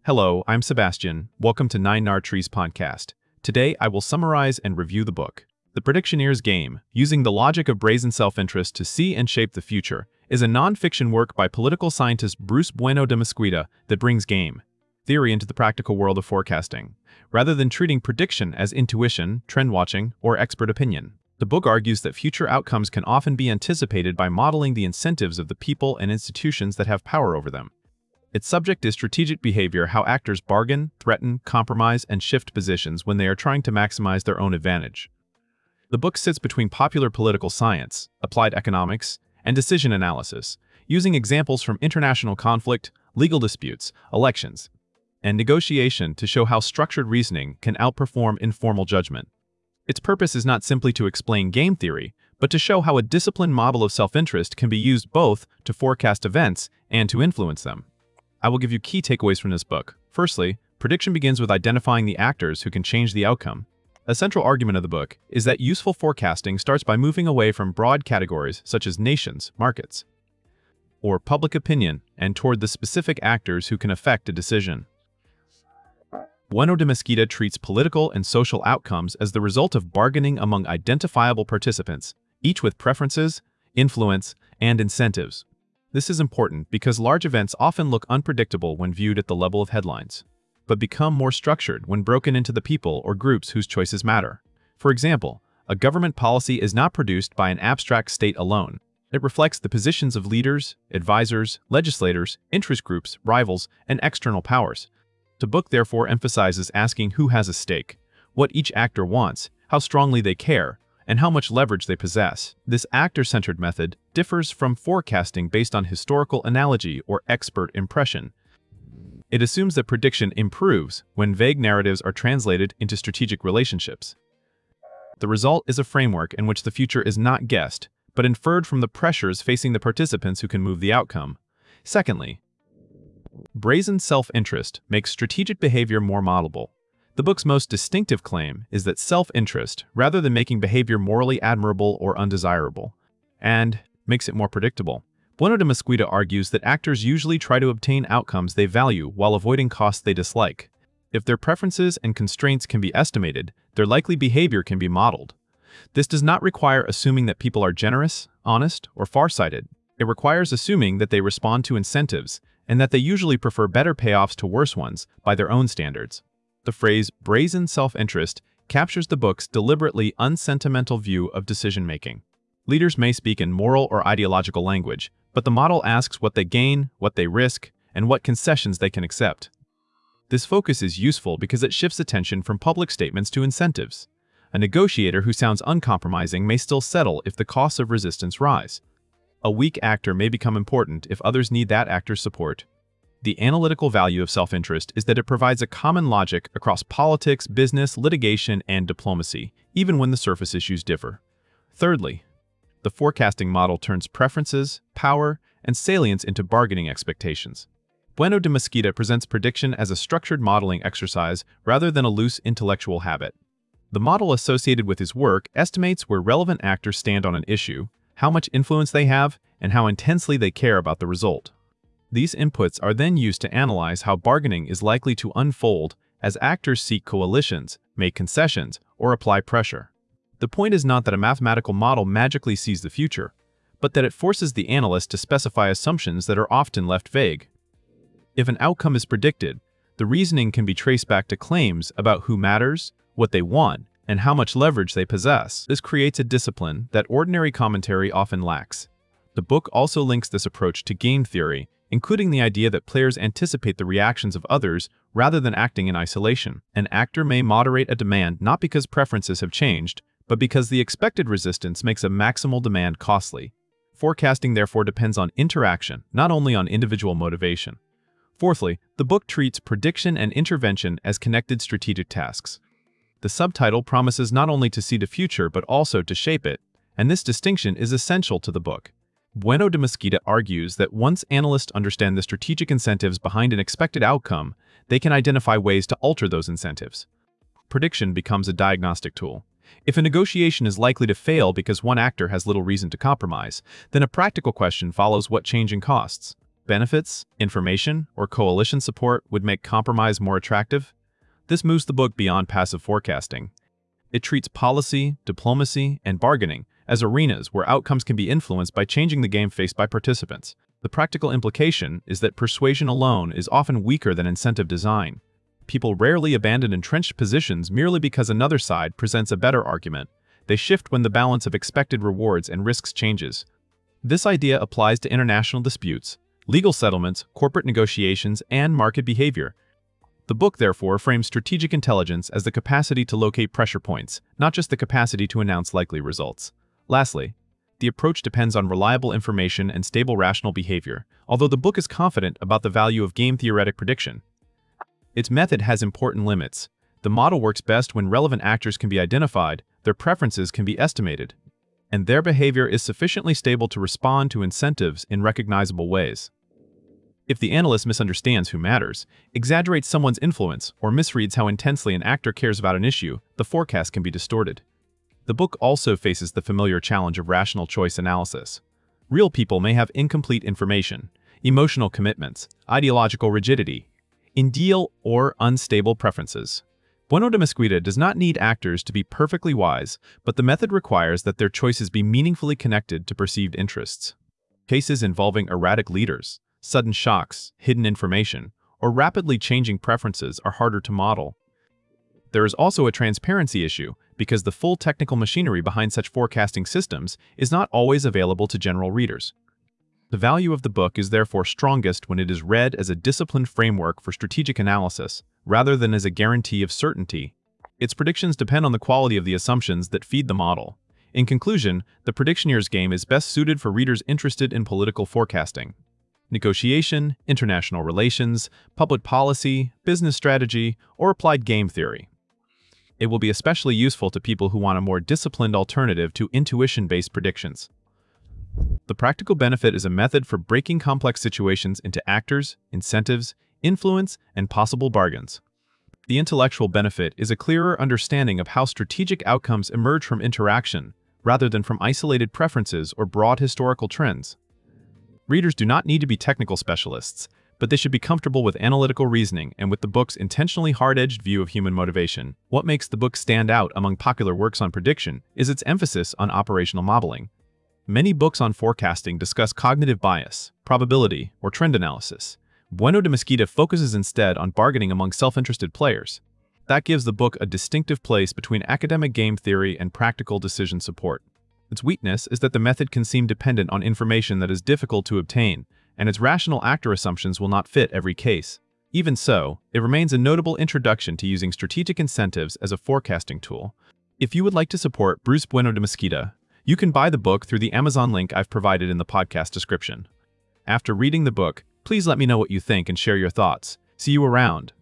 Hello, I'm Sebastian. Welcome to Nine Nar Trees podcast. Today, I will summarize and review the book. The Predictioneer's Game, Using the Logic of Brazen Self-Interest to See and Shape the Future, is a non-fiction work by political scientist Bruce Bueno de Mesquita that brings game theory into the practical world of forecasting, rather than treating prediction as intuition, trend-watching, or expert opinion. The book argues that future outcomes can often be anticipated by modeling the incentives of the people and institutions that have power over them. Its subject is strategic behavior, how actors bargain, threaten, compromise, and shift positions when they are trying to maximize their own advantage. The book sits between popular political science, applied economics, and decision analysis, using examples from international conflict, legal disputes, elections, and negotiation to show how structured reasoning can outperform informal judgment. Its purpose is not simply to explain game theory, but to show how a disciplined model of self-interest can be used both to forecast events and to influence them. I will give you key takeaways from this book. Firstly, prediction begins with identifying the actors who can change the outcome. A central argument of the book is that useful forecasting starts by moving away from broad categories such as nations, markets, or public opinion and toward the specific actors who can affect a decision. Bueno de Mesquita treats political and social outcomes as the result of bargaining among identifiable participants, each with preferences, influence, and incentives. This is important because large events often look unpredictable when viewed at the level of headlines, but become more structured when broken into the people or groups whose choices matter. For example, a government policy is not produced by an abstract state alone. It reflects the positions of leaders, advisors, legislators, interest groups, rivals, and external powers. The book therefore emphasizes asking who has a stake, what each actor wants, how strongly they care, and how much leverage they possess. This actor-centered method differs from forecasting based on historical analogy or expert impression. It assumes that prediction improves when vague narratives are translated into strategic relationships. The result is a framework in which the future is not guessed, but inferred from the pressures facing the participants who can move the outcome. Secondly, brazen self-interest makes strategic behavior more modelable. The book's most distinctive claim is that self-interest, rather than making behavior morally admirable or undesirable, and makes it more predictable. Bueno de Mesquita argues that actors usually try to obtain outcomes they value while avoiding costs they dislike. If their preferences and constraints can be estimated, their likely behavior can be modeled. This does not require assuming that people are generous, honest, or farsighted. It requires assuming that they respond to incentives and that they usually prefer better payoffs to worse ones by their own standards. The phrase brazen self-interest captures the book's deliberately unsentimental view of decision-making. Leaders may speak in moral or ideological language, but the model asks what they gain, what they risk, and what concessions they can accept. This focus is useful because it shifts attention from public statements to incentives. A negotiator who sounds uncompromising may still settle if the costs of resistance rise. A weak actor may become important if others need that actor's support. The analytical value of self-interest is that it provides a common logic across politics, business, litigation, and diplomacy, even when the surface issues differ. Thirdly, the forecasting model turns preferences, power, and salience into bargaining expectations. Bueno de Mesquita presents prediction as a structured modeling exercise rather than a loose intellectual habit. The model associated with his work estimates where relevant actors stand on an issue, how much influence they have, and how intensely they care about the result. These inputs are then used to analyze how bargaining is likely to unfold as actors seek coalitions, make concessions, or apply pressure. The point is not that a mathematical model magically sees the future, but that it forces the analyst to specify assumptions that are often left vague. If an outcome is predicted, the reasoning can be traced back to claims about who matters, what they want, and how much leverage they possess. This creates a discipline that ordinary commentary often lacks. The book also links this approach to game theory, including the idea that players anticipate the reactions of others rather than acting in isolation. An actor may moderate a demand not because preferences have changed, but because the expected resistance makes a maximal demand costly. Forecasting therefore depends on interaction, not only on individual motivation. Fourthly, the book treats prediction and intervention as connected strategic tasks. The subtitle promises not only to see the future but also to shape it, and this distinction is essential to the book. Bueno de Mesquita argues that once analysts understand the strategic incentives behind an expected outcome, they can identify ways to alter those incentives. Prediction becomes a diagnostic tool. If a negotiation is likely to fail because one actor has little reason to compromise, then a practical question follows: what change in costs? benefits, information, or coalition support would make compromise more attractive? This moves the book beyond passive forecasting. It treats policy, diplomacy, and bargaining as arenas where outcomes can be influenced by changing the game faced by participants. The practical implication is that persuasion alone is often weaker than incentive design. People rarely abandon entrenched positions merely because another side presents a better argument. They shift when the balance of expected rewards and risks changes. This idea applies to international disputes, legal settlements, corporate negotiations, and market behavior. The book, therefore, frames strategic intelligence as the capacity to locate pressure points, not just the capacity to announce likely results. Lastly, the approach depends on reliable information and stable rational behavior, although the book is confident about the value of game theoretic prediction. Its method has important limits. The model works best when relevant actors can be identified, their preferences can be estimated, and their behavior is sufficiently stable to respond to incentives in recognizable ways. If the analyst misunderstands who matters, exaggerates someone's influence, or misreads how intensely an actor cares about an issue, the forecast can be distorted. The book also faces the familiar challenge of rational choice analysis. Real people may have incomplete information, emotional commitments, ideological rigidity, ideal or unstable preferences. Bueno de Mesquita does not need actors to be perfectly wise, but the method requires that their choices be meaningfully connected to perceived interests. Cases involving erratic leaders, sudden shocks, hidden information, or rapidly changing preferences are harder to model. There is also a transparency issue, because the full technical machinery behind such forecasting systems is not always available to general readers. The value of the book is therefore strongest when it is read as a disciplined framework for strategic analysis, rather than as a guarantee of certainty. Its predictions depend on the quality of the assumptions that feed the model. In conclusion, The Predictioneer's Game is best suited for readers interested in political forecasting, negotiation, international relations, public policy, business strategy, or applied game theory. It will be especially useful to people who want a more disciplined alternative to intuition-based predictions. The practical benefit is a method for breaking complex situations into actors, incentives, influence, and possible bargains. The intellectual benefit is a clearer understanding of how strategic outcomes emerge from interaction, rather than from isolated preferences or broad historical trends. Readers do not need to be technical specialists, but they should be comfortable with analytical reasoning and with the book's intentionally hard-edged view of human motivation. What makes the book stand out among popular works on prediction is its emphasis on operational modeling. Many books on forecasting discuss cognitive bias, probability, or trend analysis. Bueno de Mesquita focuses instead on bargaining among self-interested players. That gives the book a distinctive place between academic game theory and practical decision support. Its weakness is that the method can seem dependent on information that is difficult to obtain, and its rational actor assumptions will not fit every case. Even so, it remains a notable introduction to using strategic incentives as a forecasting tool. If you would like to support Bruce Bueno de Mesquita, you can buy the book through the Amazon link I've provided in the podcast description. After reading the book, please let me know what you think and share your thoughts. See you around.